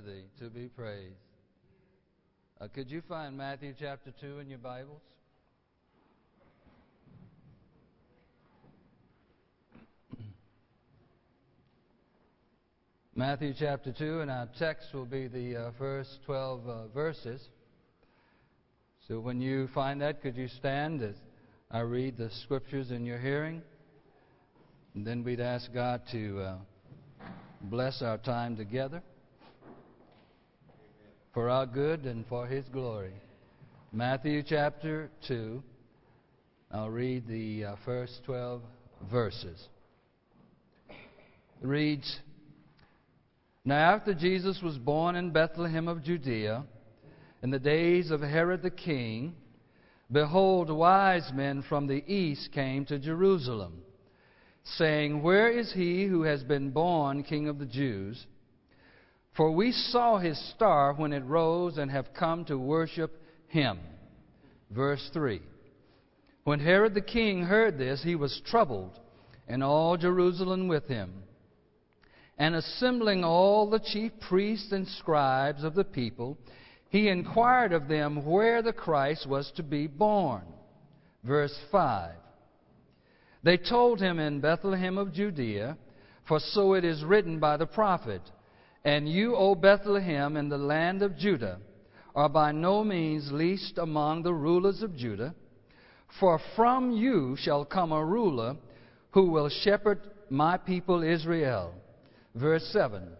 worthy to be praised. Could you find Matthew chapter 2 in your Bibles? Matthew chapter 2, and our text will be the first 12 verses. So when you find that, could you stand as I read the scriptures in your hearing? And then we'd ask God to bless our time together for our good and for His glory. Matthew chapter 2, I'll read the first 12 verses. It reads, "Now after Jesus was born in Bethlehem of Judea, in the days of Herod the king, behold, wise men from the east came to Jerusalem, saying, 'Where is he who has been born King of the Jews? For we saw his star when it rose and have come to worship him.'" Verse 3. "When Herod the king heard this, he was troubled, and all Jerusalem with him. And assembling all the chief priests and scribes of the people, he inquired of them where the Christ was to be born." Verse 5. "They told him, 'In Bethlehem of Judea, for so it is written by the prophet, And you, O Bethlehem, in the land of Judah, are by no means least among the rulers of Judah, for from you shall come a ruler who will shepherd my people Israel.'" Verse 7.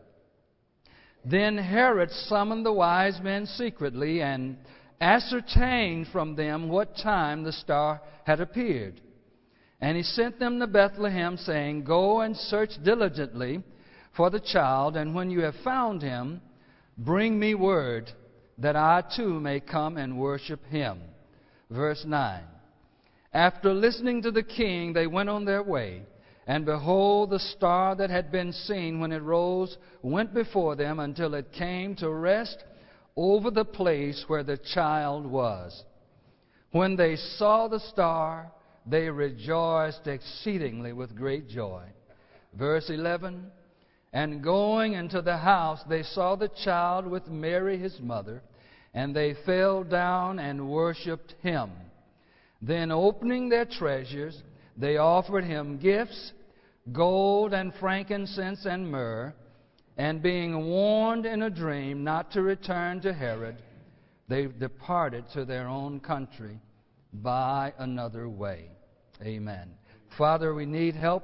"Then Herod summoned the wise men secretly and ascertained from them what time the star had appeared. And he sent them to Bethlehem, saying, 'Go and search diligently for the child, and when you have found him, bring me word, that I too may come and worship him.'" Verse 9. "After listening to the king, they went on their way. And behold, the star that had been seen when it rose went before them until it came to rest over the place where the child was. When they saw the star, they rejoiced exceedingly with great joy." Verse 11. "And going into the house, they saw the child with Mary his mother, and they fell down and worshipped him. Then opening their treasures, they offered him gifts, gold and frankincense and myrrh. And being warned in a dream not to return to Herod, they departed to their own country by another way." Amen. Father, we need help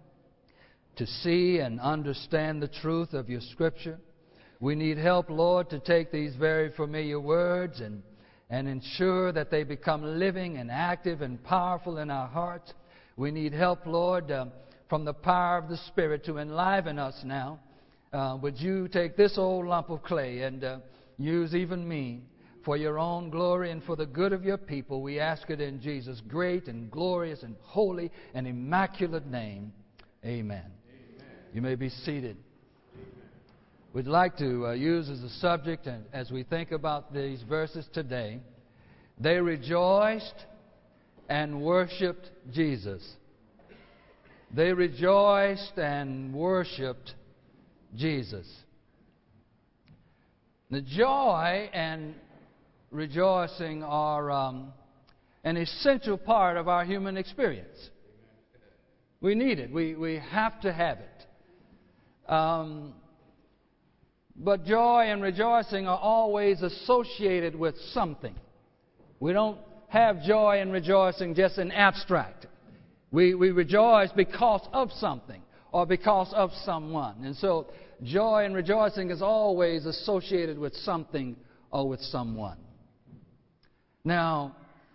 to see and understand the truth of your Scripture. We need help, Lord, to take these very familiar words and ensure that they become living and active and powerful in our hearts. We need help, Lord, from the power of the Spirit to enliven us now. Would you take this old lump of clay and use even me for your own glory and for the good of your people? We ask it in Jesus' great and glorious and holy and immaculate name. Amen. Amen. You may be seated. We'd like to use as a subject, and as we think about these verses today, they rejoiced and worshiped Jesus. They rejoiced and worshiped Jesus. The joy and rejoicing are an essential part of our human experience. We need it. We have to have it. But joy and rejoicing are always associated with something. We don't have joy and rejoicing just in abstract. We rejoice because of something or because of someone. And so joy and rejoicing is always associated with something or with someone. Now,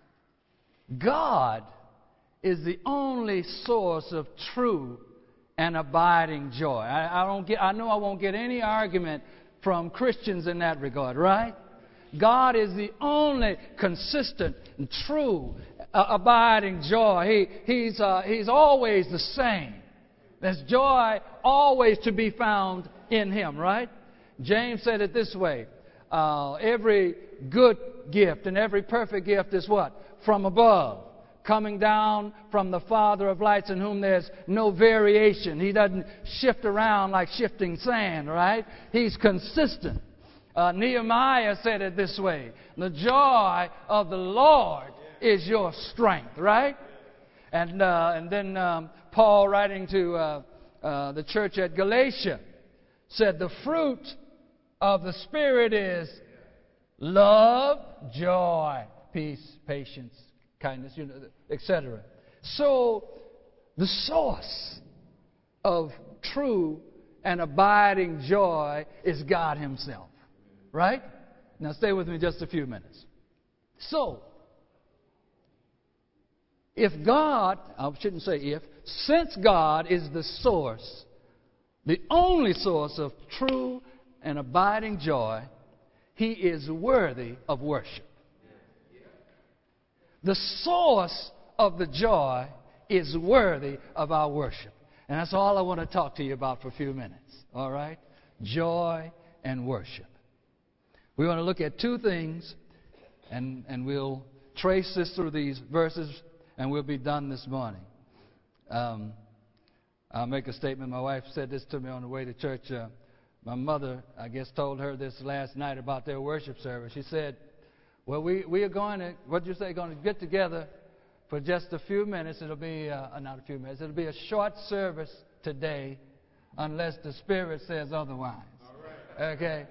God is the only source of true and abiding joy. I know I won't get any argument from Christians in that regard, right? God is the only consistent and true abiding joy. He's always the same. There's joy always to be found in Him, right? James said it this way: every good gift and every perfect gift is what? From above, coming down from the Father of lights, in whom there's no variation. He doesn't shift around like shifting sand, right? He's consistent. Nehemiah said it this way: the joy of the Lord is your strength, right? And then Paul, writing to the church at Galatia, said the fruit of the Spirit is love, joy, peace, patience, kindness, etc. So the source of true and abiding joy is God Himself. Right? Now stay with me just a few minutes. So, if God, I shouldn't say if, since God is the source, the only source of true and abiding joy, He is worthy of worship. The source of the joy is worthy of our worship. And that's all I want to talk to you about for a few minutes. All right? Joy and worship. We want to look at two things, and we'll trace this through these verses, and we'll be done this morning. I'll make a statement. My wife said this to me on the way to church. My mother, I guess, told her this last night about their worship service. She said, well, we are going to, what did you say, going to get together for just a few minutes. It'll be, not a few minutes, it'll be a short service today, unless the Spirit says otherwise. All right. Okay?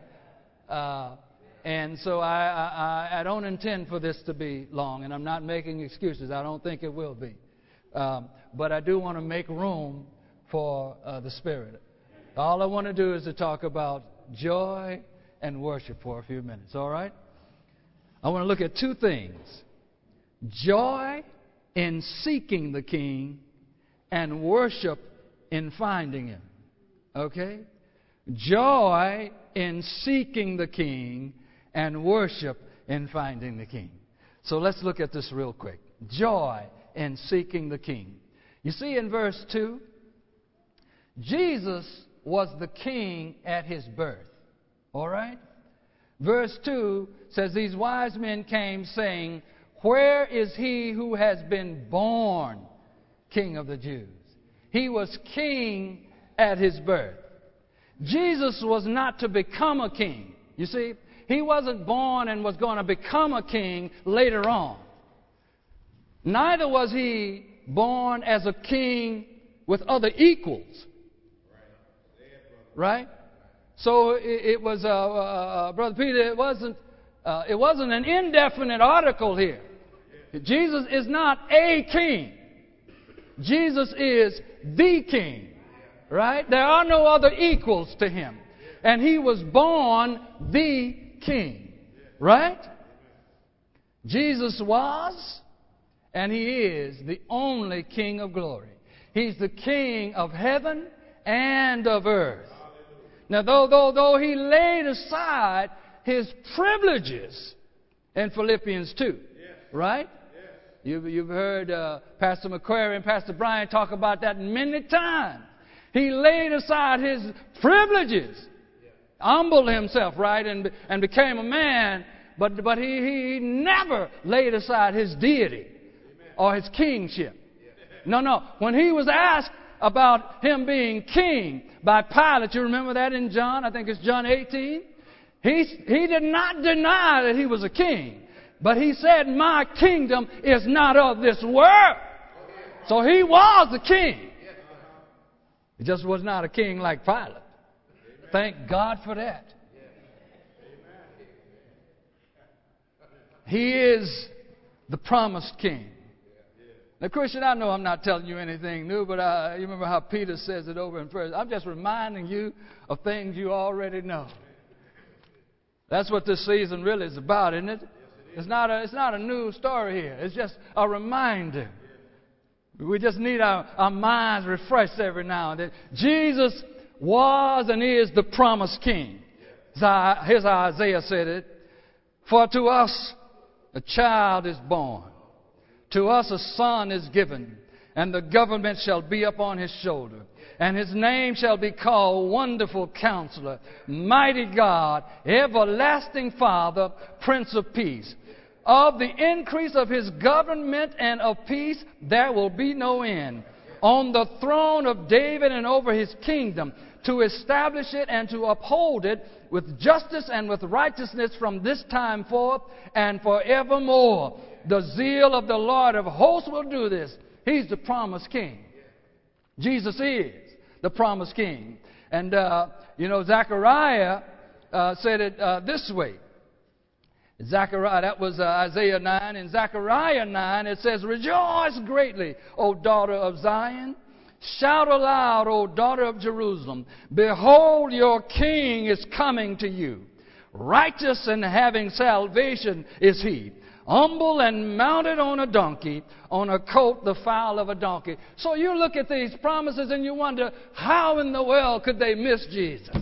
And so I don't intend for this to be long, and I'm not making excuses. I don't think it will be. But I do want to make room for the Spirit. All I want to do is to talk about joy and worship for a few minutes, all right? I want to look at two things: joy in seeking the King and worship in finding Him, okay? Joy in seeking the King and worship in finding the King. So let's look at this real quick. Joy in seeking the King. You see in verse 2, Jesus was the King at His birth. All right? Verse 2 says, these wise men came saying, where is He who has been born King of the Jews? He was King at His birth. Jesus was not to become a king. You see, He wasn't born and was going to become a king later on. Neither was He born as a king with other equals. Right? So it was, Brother Peter, it wasn't an indefinite article here. Jesus is not a king. Jesus is the King. Right? There are no other equals to Him. And He was born the King. Right? Jesus was, and He is, the only King of glory. He's the King of heaven and of earth. Now, though He laid aside His privileges in Philippians 2, right? You've heard Pastor McQuarrie and Pastor Brian talk about that many times. He laid aside His privileges, humbled Himself, right, and became a man, but he never laid aside His deity or His kingship. No. When He was asked about Him being king by Pilate, you remember that in John? I think it's John 18. He did not deny that He was a king, but He said, my kingdom is not of this world. So He was the king. He just was not a king like Pilate. Thank God for that. He is the promised king. Now, Christian, I know I'm not telling you anything new, but you remember how Peter says it over in first. I'm just reminding you of things you already know. That's what this season really is about, isn't it? It's not a new story here. It's just a reminder. We just need our minds refreshed every now and then. Jesus was and is the promised king. Here's how Isaiah said it. For to us a child is born. To us a son is given. And the government shall be upon His shoulder. And His name shall be called Wonderful Counselor, Mighty God, Everlasting Father, Prince of Peace. Of the increase of His government and of peace there will be no end. On the throne of David and over His kingdom, to establish it and to uphold it with justice and with righteousness from this time forth and forevermore. The zeal of the Lord of hosts will do this. He's the promised king. Jesus is the promised king. And, Zechariah said it this way. Zechariah, that was Isaiah 9. In Zechariah 9, it says, "Rejoice greatly, O daughter of Zion. Shout aloud, O daughter of Jerusalem. Behold, your king is coming to you. Righteous and having salvation is he. Humble and mounted on a donkey, on a colt the foal of a donkey." So you look at these promises and you wonder, how in the world could they miss Jesus?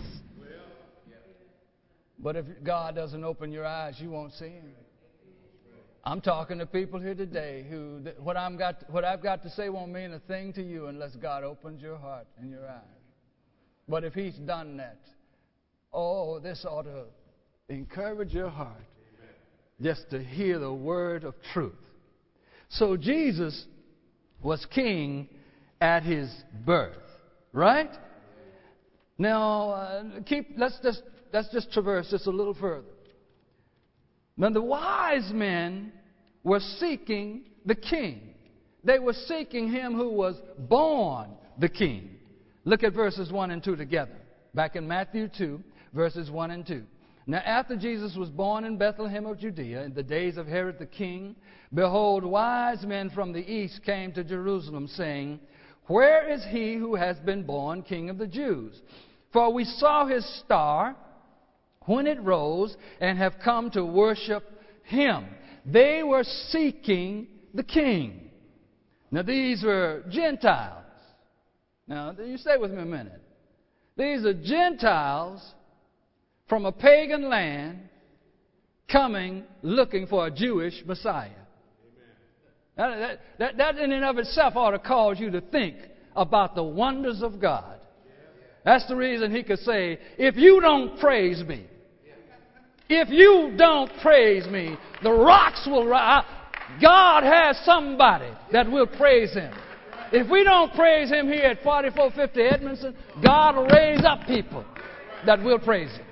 But if God doesn't open your eyes, you won't see him. I'm talking to people here today who what I've got to say won't mean a thing to you unless God opens your heart and your eyes. But if he's done that, this ought to encourage your heart just to hear the word of truth. So Jesus was king at his birth, right? Now, let's just traverse this a little further. Now, the wise men were seeking the king. They were seeking him who was born the king. Look at verses 1 and 2 together. Back in Matthew 2, verses 1 and 2. "Now, after Jesus was born in Bethlehem of Judea, in the days of Herod the king, behold, wise men from the east came to Jerusalem, saying, 'Where is he who has been born King of the Jews? For we saw his star when it rose, and have come to worship him.'" They were seeking the king. Now, these were Gentiles. Now, you stay with me a minute. These are Gentiles from a pagan land coming looking for a Jewish Messiah. That in and of itself ought to cause you to think about the wonders of God. That's the reason he could say, "If you don't praise me, if you don't praise me, the rocks will rise." God has somebody that will praise him. If we don't praise him here at 4450 Edmondson, God will raise up people that will praise him.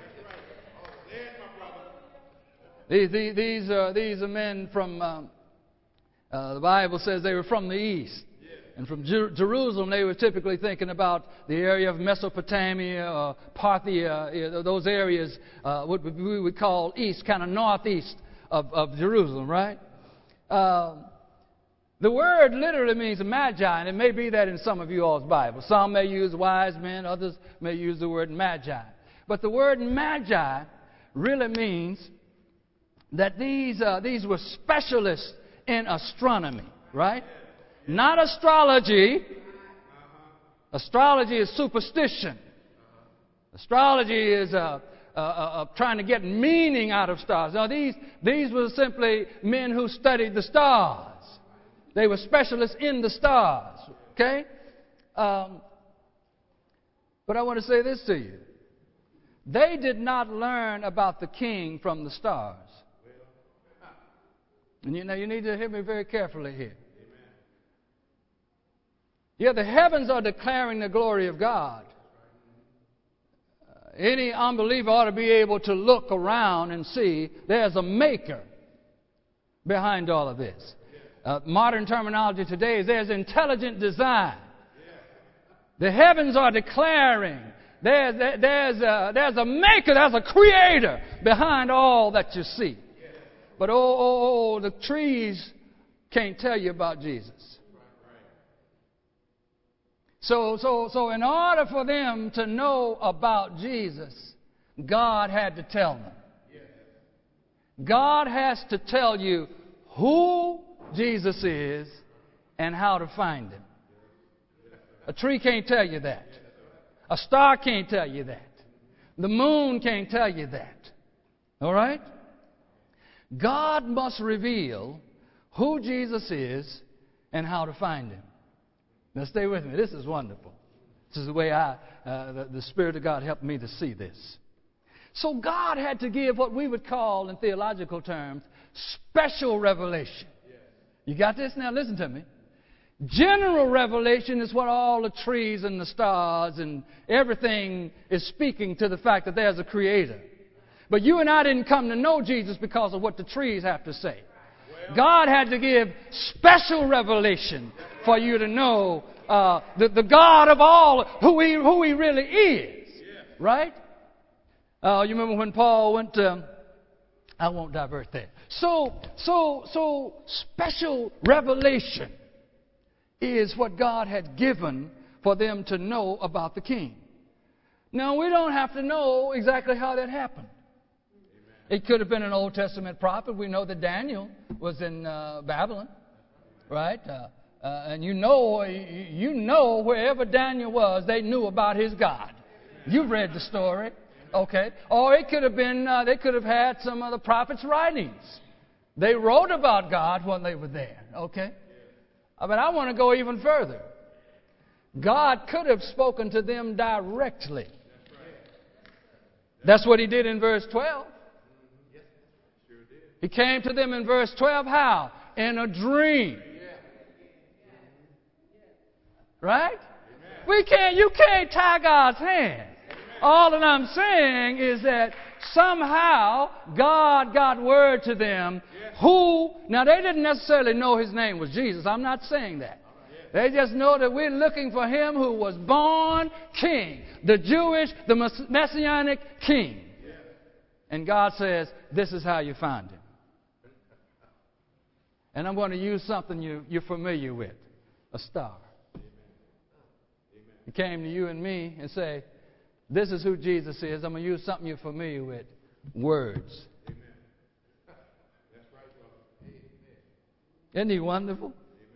These are men from, the Bible says they were from the east. And from Jerusalem, they were typically thinking about the area of Mesopotamia or Parthia, those areas, what we would call east, kind of northeast of Jerusalem, right? The word literally means magi, and it may be that in some of you all's Bible. Some may use wise men, others may use the word magi. But the word magi really means that these were specialists in astronomy, right? Not astrology. Astrology is superstition. Astrology is trying to get meaning out of stars. Now, these were simply men who studied the stars. They were specialists in the stars. Okay? But I want to say this to you. They did not learn about the king from the stars. And you need to hear me very carefully here. Yeah, the heavens are declaring the glory of God. Any unbeliever ought to be able to look around and see there's a maker behind all of this. Modern terminology today is there's intelligent design. The heavens are declaring there's a maker, there's a creator behind all that you see. But the trees can't tell you about Jesus. So in order for them to know about Jesus, God had to tell them. God has to tell you who Jesus is and how to find him. A tree can't tell you that. A star can't tell you that. The moon can't tell you that. All right? God must reveal who Jesus is and how to find him. Now stay with me. This is wonderful. This is the way the Spirit of God helped me to see this. So God had to give what we would call in theological terms special revelation. You got this? Now listen to me. General revelation is what all the trees and the stars and everything is speaking to the fact that there's a creator. But you and I didn't come to know Jesus because of what the trees have to say. God had to give special revelation for you to know the God of all, who He really is. Right? You remember when Paul went to... I won't divert there. So special revelation is what God had given for them to know about the king. Now, we don't have to know exactly how that happened. It could have been an Old Testament prophet. We know that Daniel was in Babylon, right? And you know wherever Daniel was, they knew about his God. You've read the story, okay? Or it could have been, they could have had some of the prophets' writings. They wrote about God when they were there, okay? But I want to go even further. God could have spoken to them directly. That's what He did in verse 12. He came to them in verse 12. How? In a dream. Right? You can't tie God's hand. All that I'm saying is that somehow God got word to them now they didn't necessarily know His name was Jesus. I'm not saying that. They just know that we're looking for Him who was born king, the messianic king. And God says, this is how you find Him. And I'm going to use something you're familiar with, a star. He came to you and me and say, this is who Jesus is. I'm going to use something you're familiar with, words. Isn't He wonderful?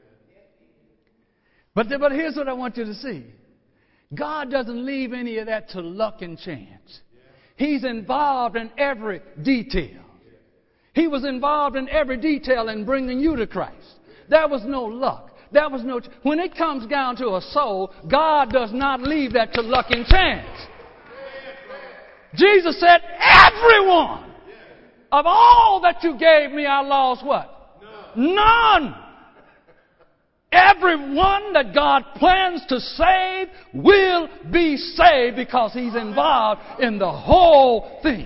But here's what I want you to see. God doesn't leave any of that to luck and chance. He's involved in every detail. He was involved in every detail in bringing you to Christ. There was no luck. When it comes down to a soul, God does not leave that to luck and chance. Jesus said, everyone of all that you gave me, I lost what? None. Everyone that God plans to save will be saved because He's involved in the whole thing.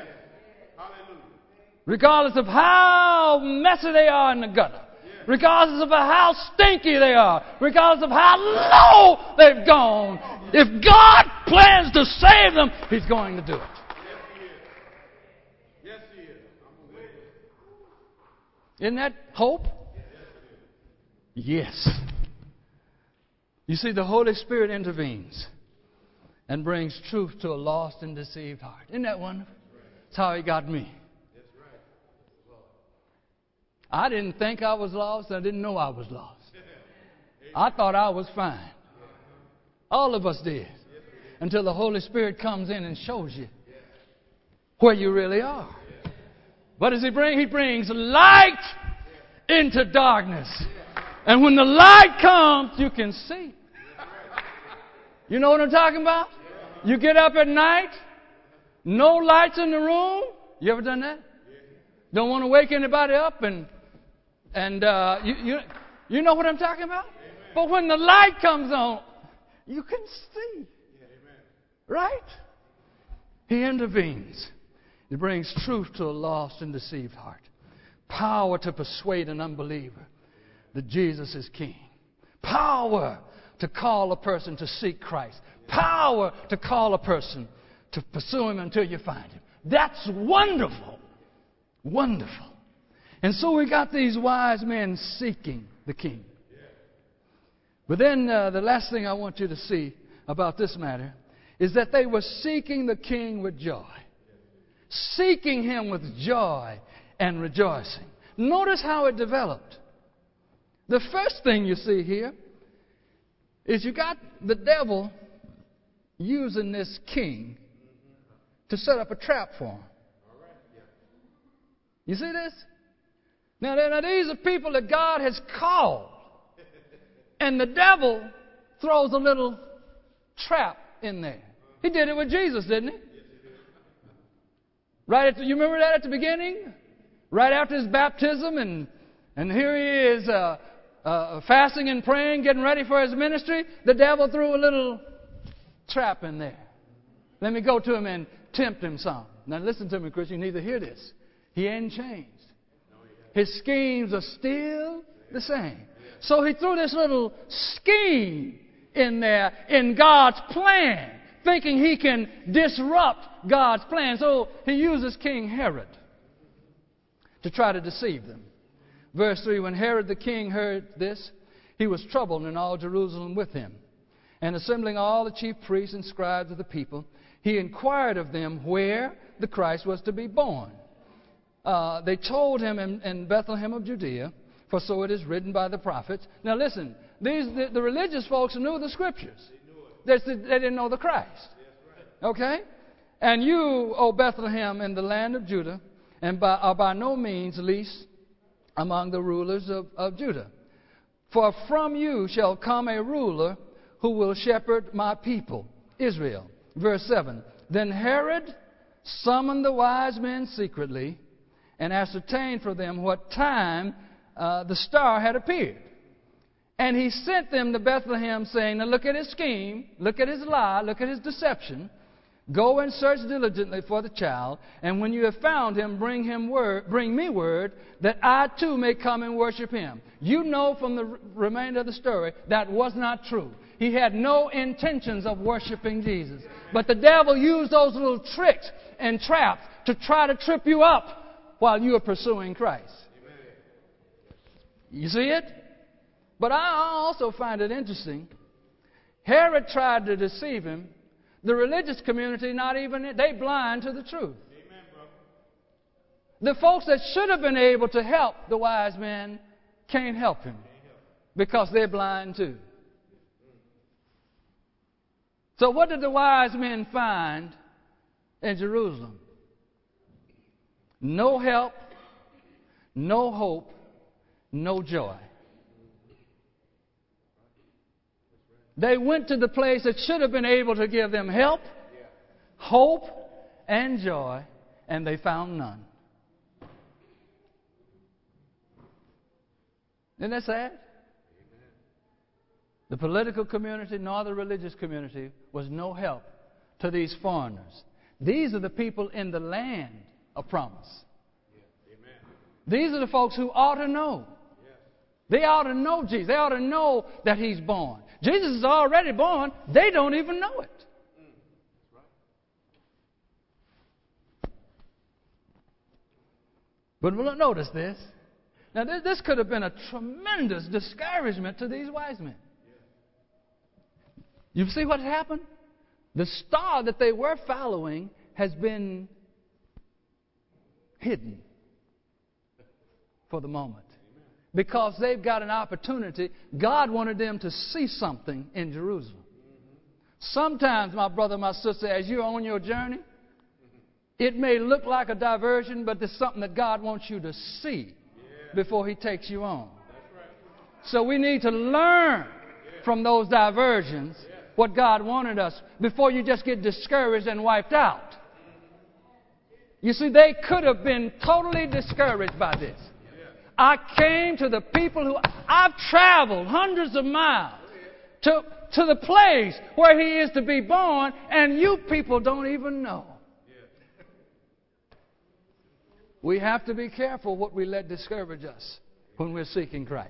Regardless of how messy they are in the gutter. Regardless of how stinky they are. Regardless of how low they've gone. If God plans to save them, He's going to do it. Isn't that hope? Yes. You see, the Holy Spirit intervenes and brings truth to a lost and deceived heart. Isn't that wonderful? That's how He got me. I didn't think I was lost. I didn't know I was lost. I thought I was fine. All of us did. Until the Holy Spirit comes in and shows you where you really are. What does He bring? He brings light into darkness. And when the light comes, you can see. You know what I'm talking about? You get up at night, no lights in the room. You ever done that? Don't want to wake anybody up and you know what I'm talking about? But when the light comes on, you can see. Right? He intervenes. He brings truth to a lost and deceived heart. Power to persuade an unbeliever that Jesus is King. Power to call a person to seek Christ. Power to call a person to pursue Him until you find Him. That's wonderful. Wonderful. And so we got these wise men seeking the King. But then the last thing I want you to see about this matter is that they were seeking the King with joy. Seeking Him with joy and rejoicing. Notice how it developed. The first thing you see here is you got the devil using this king to set up a trap for him. You see this? Now these are people that God has called. And the devil throws a little trap in there. He did it with Jesus, didn't he? You remember that at the beginning? Right after His baptism, and here He is fasting and praying, getting ready for his ministry, the devil threw a little trap in there. Let me go to him and tempt him some. Now listen to me, Christian, you need to hear this. He ain't changed. His schemes are still the same. So he threw this little scheme in there in God's plan, thinking he can disrupt God's plan. So he uses King Herod to try to deceive them. Verse 3, when Herod the king heard this, he was troubled, and all Jerusalem with him. And assembling all the chief priests and scribes of the people, he inquired of them where the Christ was to be born. They told him in Bethlehem of Judea, for so it is written by the prophets. Now listen, the religious folks knew the scriptures. They didn't know the Christ. Okay? And you, O Bethlehem, in the land of Judah, are by no means least among the rulers of Judah. For from you shall come a ruler who will shepherd my people, Israel. Verse 7, then Herod summoned the wise men secretly and ascertained for them what time the star had appeared. And he sent them to Bethlehem, saying, now look at his scheme, look at his lie, look at his deception. Go and search diligently for the child, and when you have found him, bring me word, that I too may come and worship him. You know from the remainder of the story that was not true. He had no intentions of worshiping Jesus. But the devil used those little tricks and traps to try to trip you up while you are pursuing Christ. You see it? But I also find it interesting. Herod tried to deceive him. The religious community, they blind to the truth. Amen, the folks that should have been able to help the wise men can't help him because they're blind too. So what did the wise men find in Jerusalem? No help, no hope, no joy. They went to the place that should have been able to give them help, hope, and joy, and they found none. Isn't that sad? The political community nor the religious community was no help to these foreigners. These are the people in the land of promise. These are the folks who ought to know. They ought to know Jesus. They ought to know that he's born. Jesus is already born. They don't even know it. But notice this. Now, this could have been a tremendous discouragement to these wise men. You see what happened? The star that they were following has been hidden for the moment. Because they've got an opportunity. God wanted them to see something in Jerusalem. Sometimes, my brother, my sister, as you're on your journey, it may look like a diversion, but there's something that God wants you to see before he takes you on. So we need to learn from those diversions what God wanted us before you just get discouraged and wiped out. You see, they could have been totally discouraged by this. I came to the people who I've traveled hundreds of miles to the place where he is to be born, and you people don't even know. We have to be careful what we let discourage us when we're seeking Christ.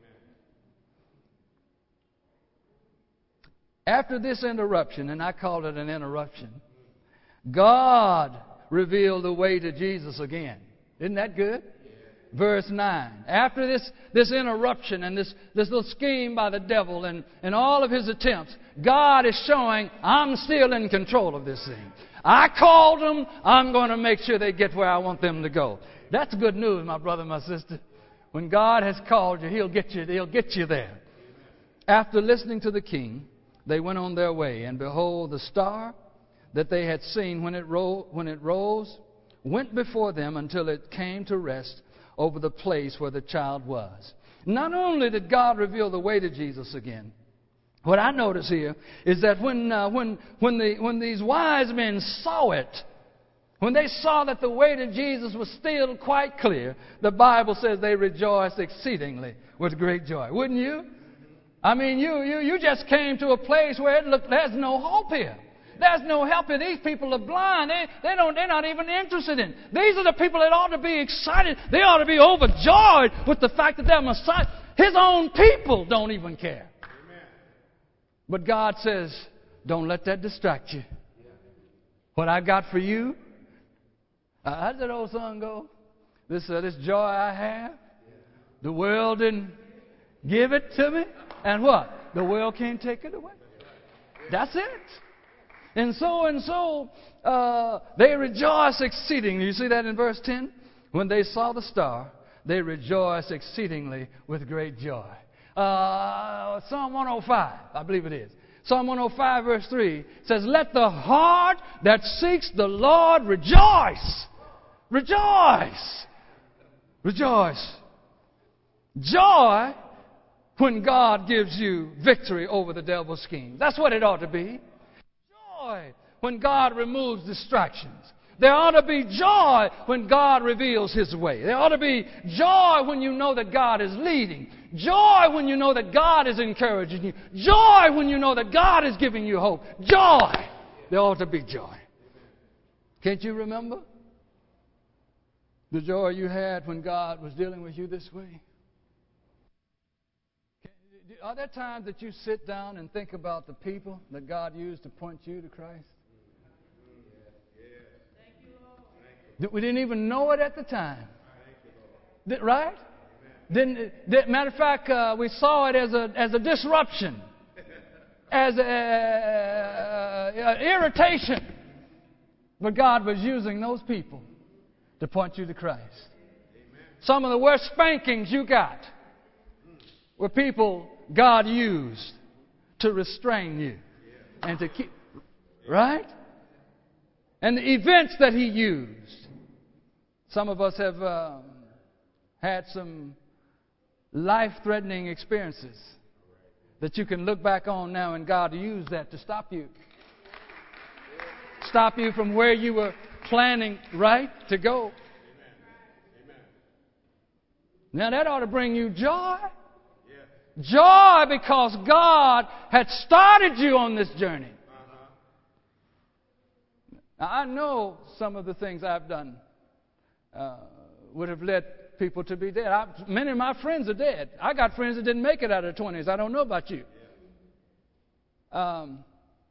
After this interruption, and I call it an interruption, God revealed the way to Jesus again. Isn't that good? Verse 9. After this interruption and this little scheme by the devil and all of his attempts, God is showing, I'm still in control of this thing. I called them. I'm going to make sure they get where I want them to go. That's good news, my brother, my sister. When God has called you, He'll get you there. After listening to the king, they went on their way, and behold, the star that they had seen when it rose went before them until it came to rest over the place where the child was. Not only did God reveal the way to Jesus again, what I notice here is that when these wise men saw it, When they saw that the way to Jesus was still quite clear, the Bible says they rejoiced exceedingly with great joy. Wouldn't you? I mean, you just came to a place where it looked, there's no hope here. There's no help here. These people are blind. They're not even interested in. These are the people that ought to be excited. They ought to be overjoyed with the fact that they're Messiah. His own people don't even care. Amen. But God says, don't let that distract you. What I got for you, how does that old song go? This joy I have, the world didn't give it to me. And what? The world can't take it away. That's it. And so, they rejoiced exceedingly. You see that in verse 10? When they saw the star, they rejoiced exceedingly with great joy. Psalm 105, I believe it is. Psalm 105, verse 3 says, let the heart that seeks the Lord rejoice. Rejoice. Rejoice. Joy when God gives you victory over the devil's schemes. That's what it ought to be. Joy when God removes distractions. There ought to be joy when God reveals His way. There ought to be joy when you know that God is leading. Joy when you know that God is encouraging you. Joy when you know that God is giving you hope. Joy. There ought to be joy. Can't you remember the joy you had when God was dealing with you this way? Are there times that you sit down and think about the people that God used to point you to Christ? We didn't even know it at the time. Right? Matter of fact, we saw it as a disruption, as irritation. But God was using those people to point you to Christ. Some of the worst spankings you got were people God used to restrain you and to keep, right? And the events that He used. Some of us have had some life-threatening experiences that you can look back on now, and God used that to stop you. Stop you from where you were planning, right, to go. Now that ought to bring you joy. Joy because God had started you on this journey. Now, I know some of the things I've done would have led people to be dead. Many of my friends are dead. I got friends that didn't make it out of their 20s. I don't know about you. And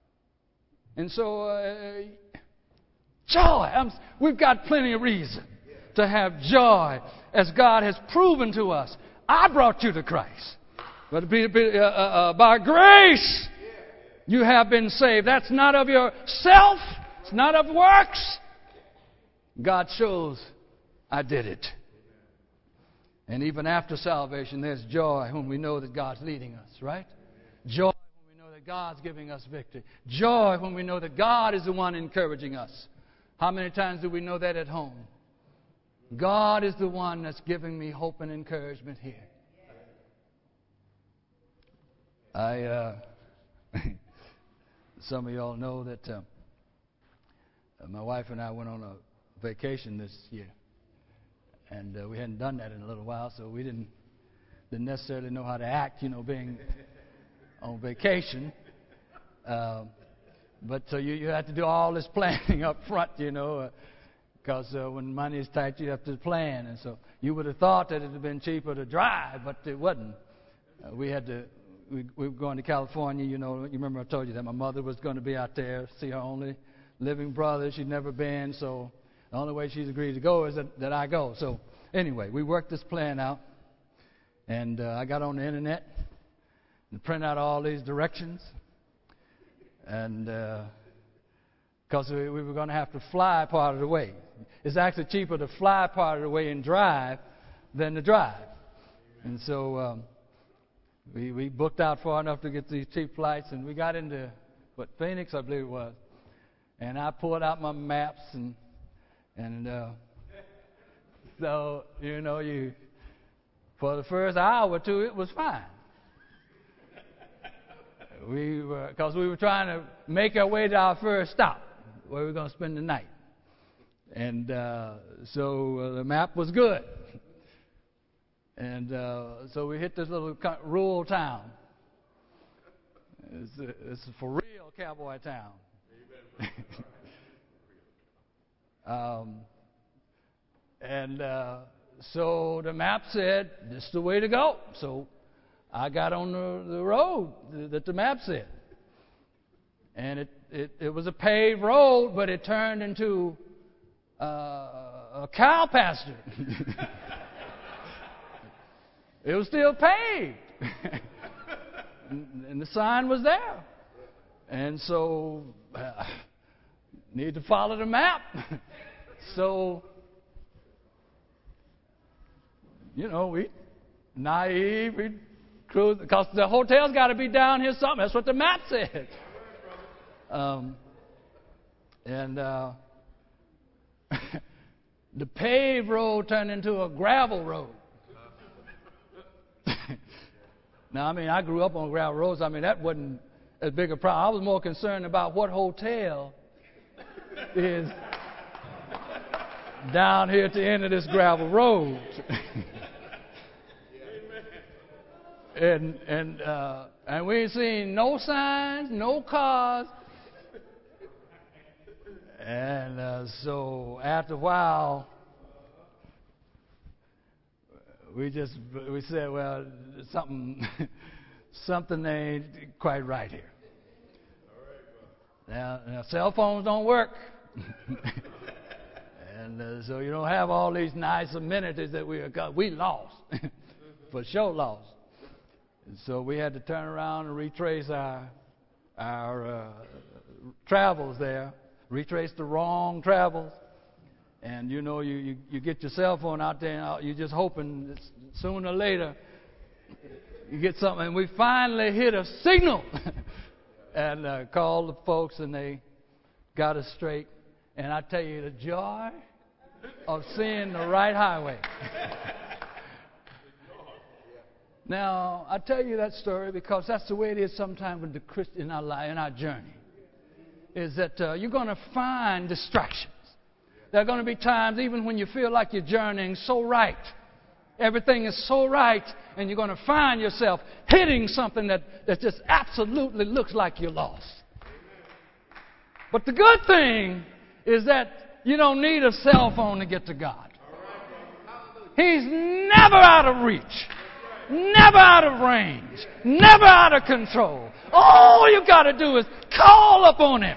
so, joy. We've got plenty of reason to have joy as God has proven to us. I brought you to Christ. But by grace, you have been saved. That's not of yourself. It's not of works. God shows I did it. And even after salvation, there's joy when we know that God's leading us, right? Joy when we know that God's giving us victory. Joy when we know that God is the one encouraging us. How many times do we know that at home? God is the one that's giving me hope and encouragement here. Some of y'all know that my wife and I went on a vacation this year. And we hadn't done that in a little while, so we didn't necessarily know how to act, being on vacation. But so you have to do all this planning up front, because when money is tight, you have to plan. And so you would have thought that it would have been cheaper to drive, but it wasn't. We were going to California, you remember I told you that my mother was going to be out there, see her only living brother. She'd never been, so the only way she's agreed to go is that I go. So anyway, we worked this plan out, and I got on the internet and printed out all these directions, and because we were going to have to fly part of the way. It's actually cheaper to fly part of the way and drive than to drive. And so we booked out far enough to get these cheap flights, and we got into, Phoenix, I believe it was. And I pulled out my maps, and so, for the first hour or two, it was fine. Because we were trying to make our way to our first stop, where we were going to spend the night. And so the map was good. And so we hit this little rural town. It's a for real cowboy town. So the map said, this is the way to go. So I got on the road that the map said. And it was a paved road, but it turned into a cow pasture. It was still paved. And the sign was there. And so, need to follow the map. So, we naive, we cruise, because the hotel's got to be down here something. That's what the map said. The paved road turned into a gravel road. Now, I grew up on gravel roads. That wasn't as big a problem. I was more concerned about what hotel is down here at the end of this gravel road. And we ain't seen no signs, no cars. And so after a while, we said, well, something ain't quite right here. Now cell phones don't work. And so you don't have all these nice amenities that we lost. For sure lost. And so we had to turn around and retrace our travels there. Retrace the wrong travels. And you get your cell phone out there and you're just hoping that sooner or later you get something. And we finally hit a signal and called the folks and they got us straight. And I tell you, the joy of seeing the right highway. Now, I tell you that story because that's the way it is sometimes with the Christian in our life, in our journey. Is that you're going to find distractions. There are going to be times even when you feel like you're journeying so right. Everything is so right, and you're going to find yourself hitting something that just absolutely looks like you're lost. But the good thing is that you don't need a cell phone to get to God. He's never out of reach, never out of range, never out of control. All you got to do is call upon Him.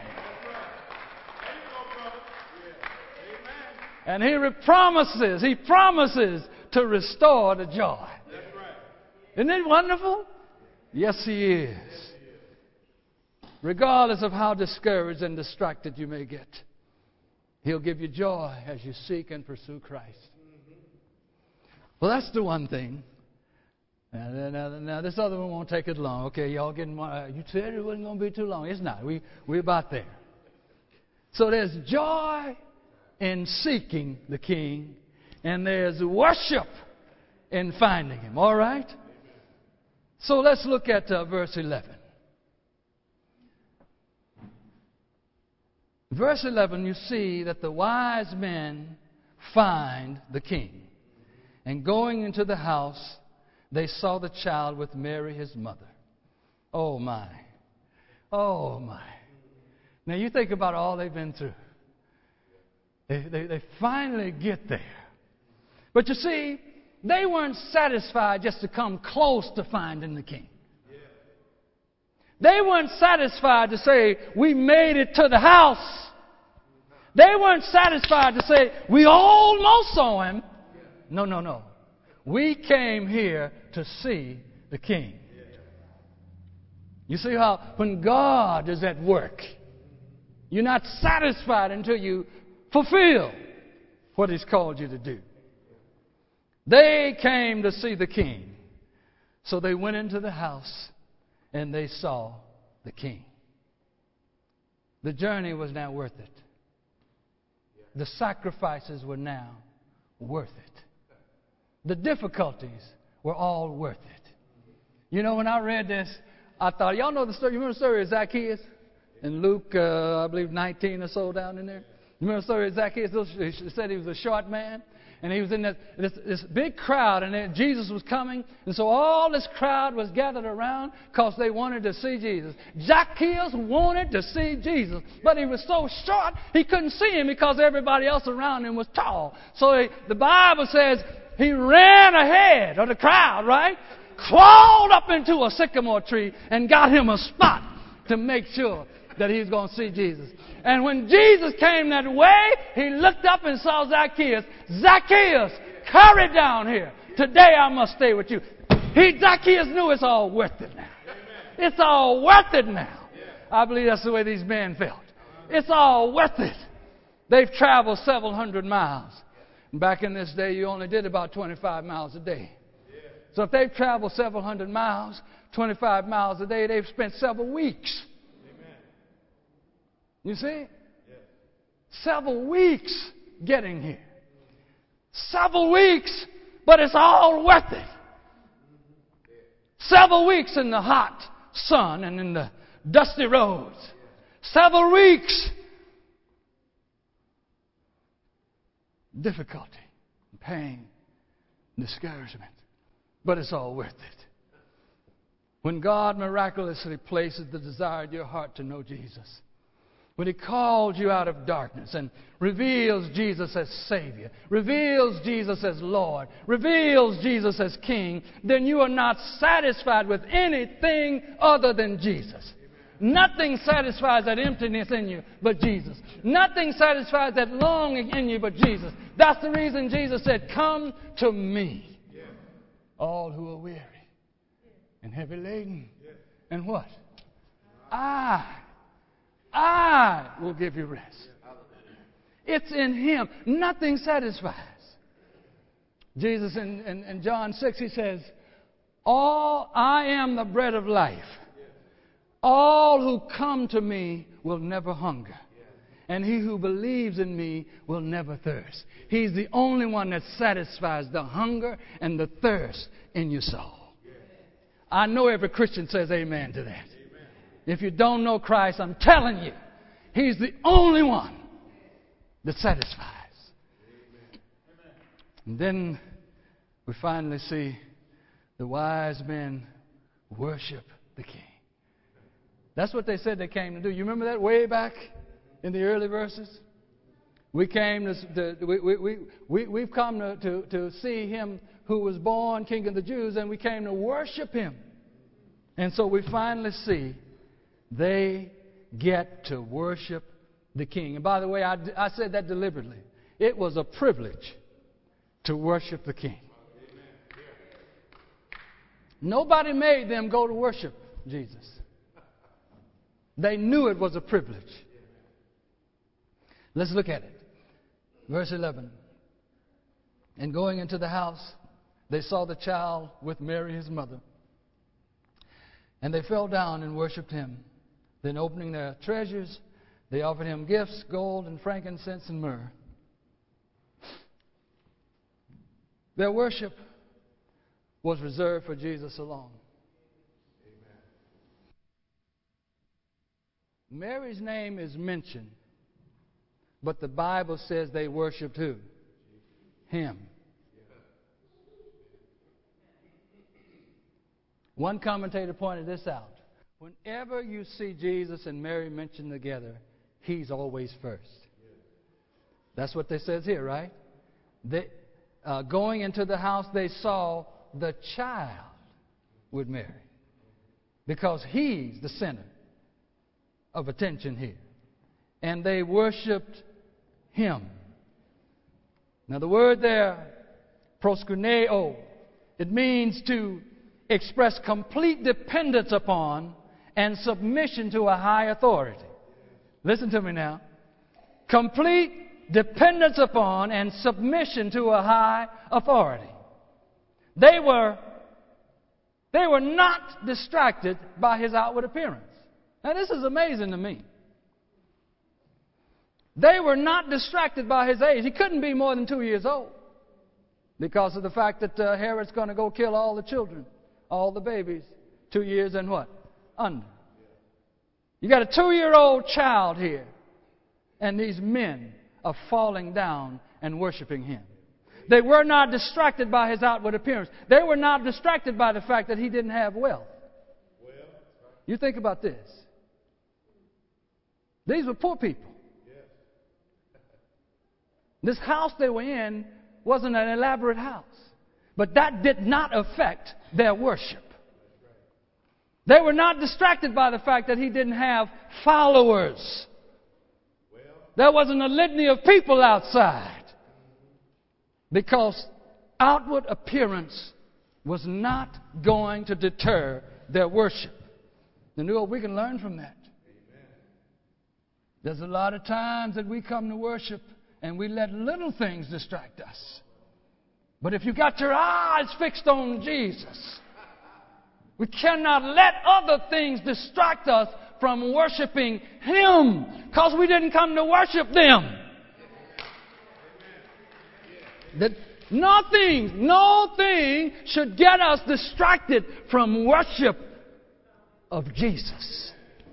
And He promises to restore the joy. Isn't it wonderful? Yes, He is. Regardless of how discouraged and distracted you may get, He'll give you joy as you seek and pursue Christ. Well, that's the one thing. Now this other one won't take it long. Okay, y'all getting more, you said it wasn't going to be too long. It's not. We're about there. So there's joy in seeking the King, and there's worship in finding Him. All right? So let's look at verse 11. Verse 11, you see that the wise men find the King. And going into the house, they saw the child with Mary, his mother. Oh, my. Oh, my. Now, you think about all they've been through. They finally get there. But you see, they weren't satisfied just to come close to finding the King. They weren't satisfied to say, we made it to the house. They weren't satisfied to say, we almost saw Him. No. We came here to see the King. You see how when God is at work, you're not satisfied until you fulfill what He's called you to do. They came to see the King. So they went into the house and they saw the King. The journey was now worth it. The sacrifices were now worth it. The difficulties were all worth it. You know, when I read this, I thought, y'all know the story. You remember the story of Zacchaeus? In Luke, I believe 19 or so down in there. You remember the story of Zacchaeus? He said he was a short man. And he was in this big crowd, and then Jesus was coming. And so all this crowd was gathered around because they wanted to see Jesus. Zacchaeus wanted to see Jesus, but he was so short he couldn't see him because everybody else around him was tall. So the Bible says he ran ahead of the crowd, right? Crawled up into a sycamore tree and got him a spot to make sure that he was going to see Jesus. And when Jesus came that way, he looked up and saw Zacchaeus. Zacchaeus, hurry down here. Today I must stay with you. Zacchaeus knew it's all worth it now. It's all worth it now. I believe that's the way these men felt. It's all worth it. They've traveled several hundred miles. Back in this day, you only did about 25 miles a day. So if they've traveled several hundred miles, 25 miles a day, they've spent several weeks. You see? Several weeks getting here. Several weeks, but it's all worth it. Several weeks in the hot sun and in the dusty roads. Several weeks. Difficulty, pain, discouragement. But it's all worth it. When God miraculously places the desire in your heart to know Jesus, when He calls you out of darkness and reveals Jesus as Savior, reveals Jesus as Lord, reveals Jesus as King, then you are not satisfied with anything other than Jesus. Nothing satisfies that emptiness in you but Jesus. Nothing satisfies that longing in you but Jesus. That's the reason Jesus said, "Come to me, all who are weary and heavy laden." And what? I will give you rest. It's in Him. Nothing satisfies. Jesus in John 6, He says, I am the bread of life. All who come to me will never hunger. And he who believes in me will never thirst. He's the only one that satisfies the hunger and the thirst in your soul. I know every Christian says amen to that. If you don't know Christ, I'm telling you, He's the only one that satisfies. And then we finally see the wise men worship the King. That's what they said they came to do. You remember that way back in the early verses? We came we've come to see Him who was born King of the Jews, and we came to worship Him. And so we finally see they get to worship the King. And by the way, I said that deliberately. It was a privilege to worship the King. Nobody made them go to worship Jesus. They knew it was a privilege. Let's look at it. Verse 11. And going into the house, they saw the child with Mary his mother. And they fell down and worshipped Him. Then opening their treasures, they offered Him gifts, gold and frankincense and myrrh. Their worship was reserved for Jesus alone. Mary's name is mentioned, but the Bible says they worshipped who? Him. One commentator pointed this out. Whenever you see Jesus and Mary mentioned together, He's always first. That's what they says here, right? Going into the house, they saw the child with Mary, because He's the center of attention here. And they worshipped Him. Now the word there, proskuneo, it means to express complete dependence upon and submission to a high authority. Listen to me now. Complete dependence upon and submission to a high authority. They were not distracted by His outward appearance. Now this is amazing to me. They were not distracted by His age. He couldn't be more than 2 years old, because of the fact that Herod's going to go kill all the children, all the babies, 2 years and what? Under. You got a 2-year-old child here, and these men of falling down and worshiping Him. They were not distracted by His outward appearance. They were not distracted by the fact that He didn't have wealth. You think about this. These were poor people. This house they were in wasn't an elaborate house. But that did not affect their worship. They were not distracted by the fact that He didn't have followers. There wasn't a litany of people outside. Because outward appearance was not going to deter their worship. And you know what we can learn from that? There's a lot of times that we come to worship and we let little things distract us. But if you got your eyes fixed on Jesus, we cannot let other things distract us from worshiping Him, because we didn't come to worship them. That nothing should get us distracted from worship of Jesus.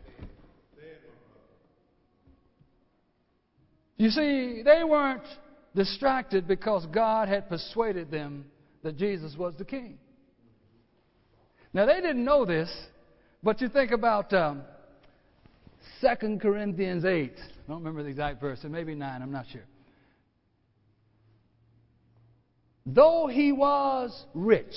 You see, they weren't distracted because God had persuaded them that Jesus was the King. Now, they didn't know this, but you think about 2 Corinthians 8. I don't remember the exact verse. It may be 9. I'm not sure. Though He was rich,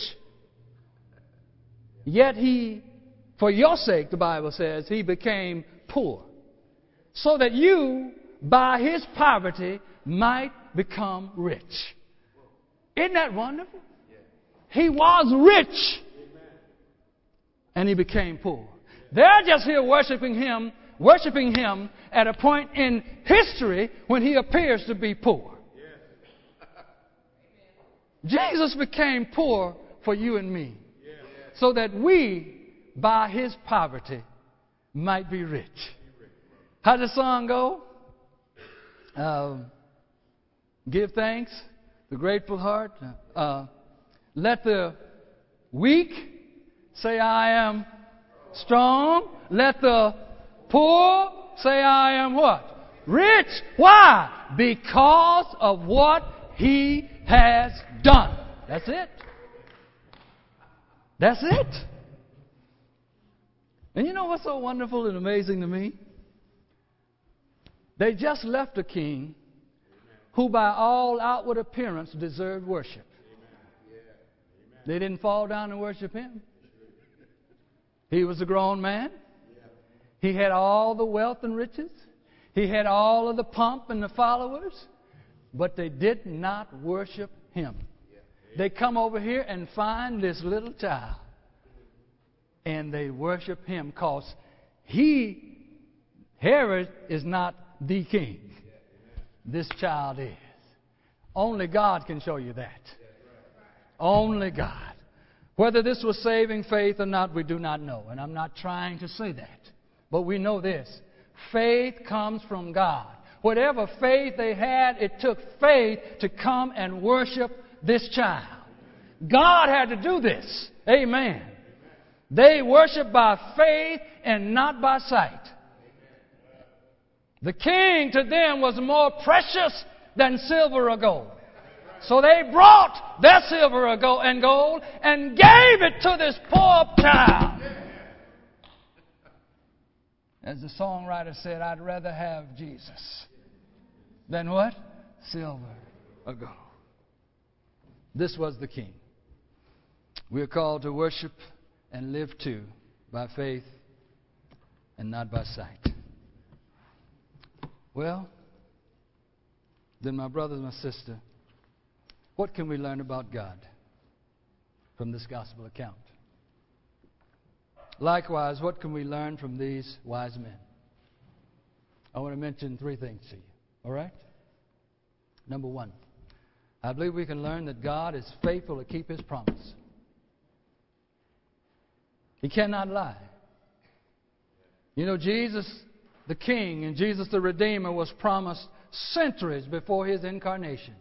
yet He, for your sake, the Bible says, He became poor, so that you, by His poverty, might become rich. Isn't that wonderful? He was rich, and He became poor. They're just here worshiping Him at a point in history when He appears to be poor. Jesus became poor for you and me, so that we, by His poverty, might be rich. How does the song go? Give thanks, the grateful heart. Let the weak say, I am strong. Let the poor say, I am what? Rich. Why? Because of what He has done. That's it. That's it. And you know what's so wonderful and amazing to me? They just left a king who by all outward appearance deserved worship. They didn't fall down and worship Him. He was a grown man. He had all the wealth and riches. He had all of the pomp and the followers. But they did not worship Him. They come over here and find this little child. And they worship Him because Herod is not the king. This child is. Only God can show you that. Only God. Whether this was saving faith or not, we do not know. And I'm not trying to say that. But we know this. Faith comes from God. Whatever faith they had, it took faith to come and worship this child. God had to do this. Amen. They worship by faith and not by sight. The king to them was more precious than silver or gold. So they brought their silver and gold and gave it to this poor child. As the songwriter said, I'd rather have Jesus than what? Silver or gold. This was the king. We are called to worship and live too by faith and not by sight. Well, then my brothers and my sister, what can we learn about God from this gospel account? Likewise, what can we learn from these wise men? I want to mention 3 things to you. All right? Number 1, I believe we can learn that God is faithful to keep His promise. He cannot lie. You know, Jesus the King and Jesus the Redeemer was promised centuries before His incarnation.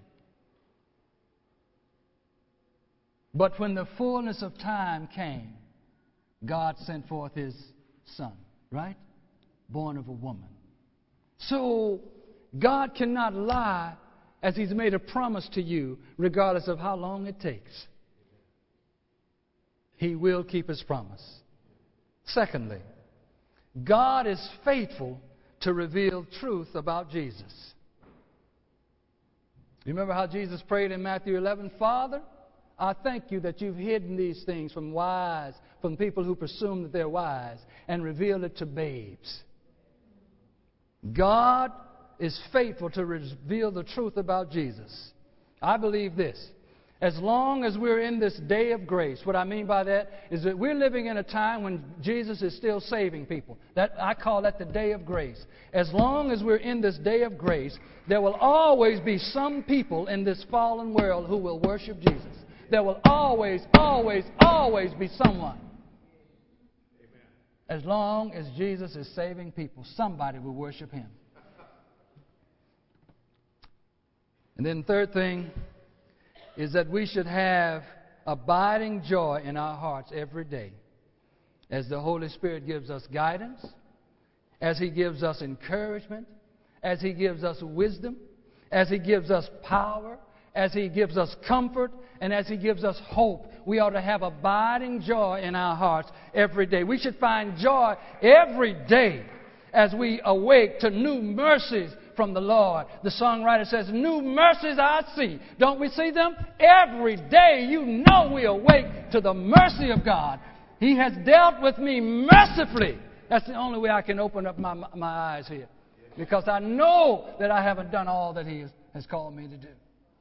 But when the fullness of time came, God sent forth His Son, right? Born of a woman. So God cannot lie as He's made a promise to you, regardless of how long it takes. He will keep His promise. Secondly, God is faithful to reveal truth about Jesus. You remember how Jesus prayed in Matthew 11? Father, I thank you that you've hidden these things from people who presume that they're wise, and revealed it to babes. God is faithful to reveal the truth about Jesus. I believe this. As long as we're in this day of grace, what I mean by that is that we're living in a time when Jesus is still saving people. I call that the day of grace. As long as we're in this day of grace, there will always be some people in this fallen world who will worship Jesus. There will always, always, always be someone. As long as Jesus is saving people, somebody will worship Him. And then the third thing is that we should have abiding joy in our hearts every day as the Holy Spirit gives us guidance, as He gives us encouragement, as He gives us wisdom, as He gives us power, as He gives us comfort, and as He gives us hope. We ought to have abiding joy in our hearts every day. We should find joy every day as we awake to new mercies from the Lord. The songwriter says, new mercies I see. Don't we see them? Every day you know we awake to the mercy of God. He has dealt with me mercifully. That's the only way I can open up my eyes here. Because I know that I haven't done all that He has called me to do.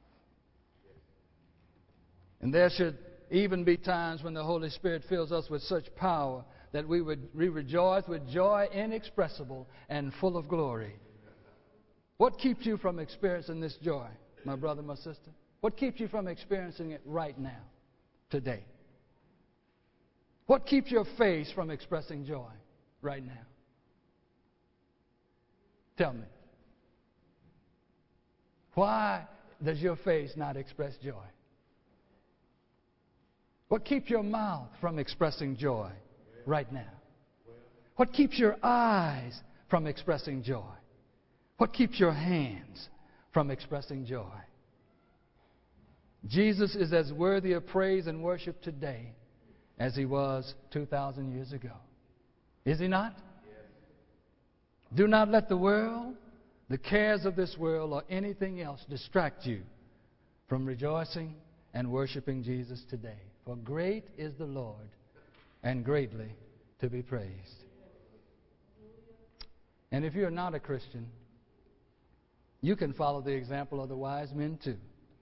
And there should even be times when the Holy Spirit fills us with such power that we rejoice with joy inexpressible and full of glory. What keeps you from experiencing this joy, my brother, my sister? What keeps you from experiencing it right now, today? What keeps your face from expressing joy right now? Tell me. Why does your face not express joy? What keeps your mouth from expressing joy right now? What keeps your eyes from expressing joy? What keeps your hands from expressing joy? Jesus is as worthy of praise and worship today as He was 2,000 years ago. Is He not? Yes. Do not let the world, the cares of this world, or anything else distract you from rejoicing and worshiping Jesus today. For great is the Lord and greatly to be praised. And if you're not a Christian, you can follow the example of the wise men too.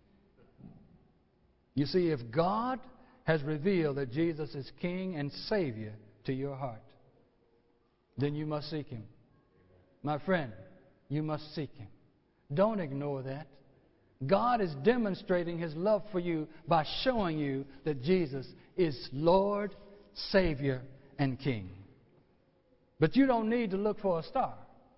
You see, if God has revealed that Jesus is King and Savior to your heart, then you must seek Him. My friend, you must seek Him. Don't ignore that. God is demonstrating His love for you by showing you that Jesus is Lord, Savior, and King. But you don't need to look for a star.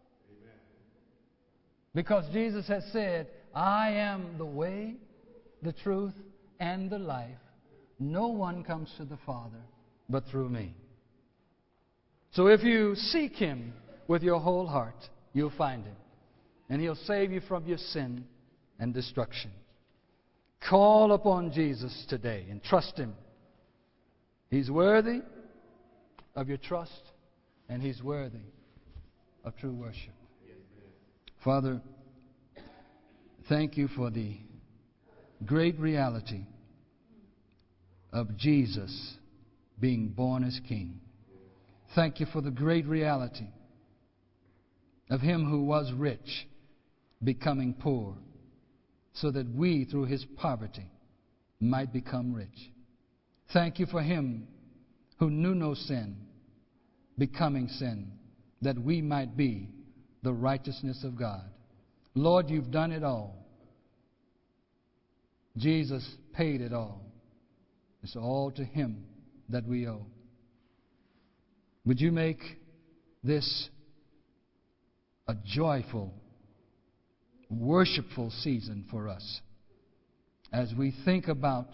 Because Jesus has said, I am the way, the truth, and the life. No one comes to the Father but through me. So if you seek Him with your whole heart, you'll find Him. And He'll save you from your sin and destruction. Call upon Jesus today and trust Him. He's worthy of your trust, and He's worthy of true worship. Father, thank You for the great reality of Jesus being born as King. Thank You for the great reality of Him who was rich becoming poor, so that we, through His poverty, might become rich. Thank You for Him who knew no sin, becoming sin, that we might be the righteousness of God. Lord, You've done it all. Jesus paid it all. It's all to Him that we owe. Would You make this a joyful, worshipful season for us as we think about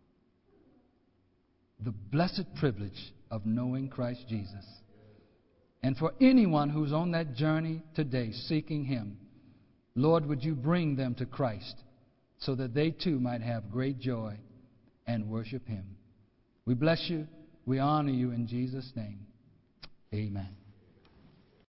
the blessed privilege of knowing Christ Jesus And for anyone who's on that journey today seeking Him, Lord, would you bring them to Christ so that they too might have great joy and worship Him. We bless you. We honor you in Jesus' name. Amen.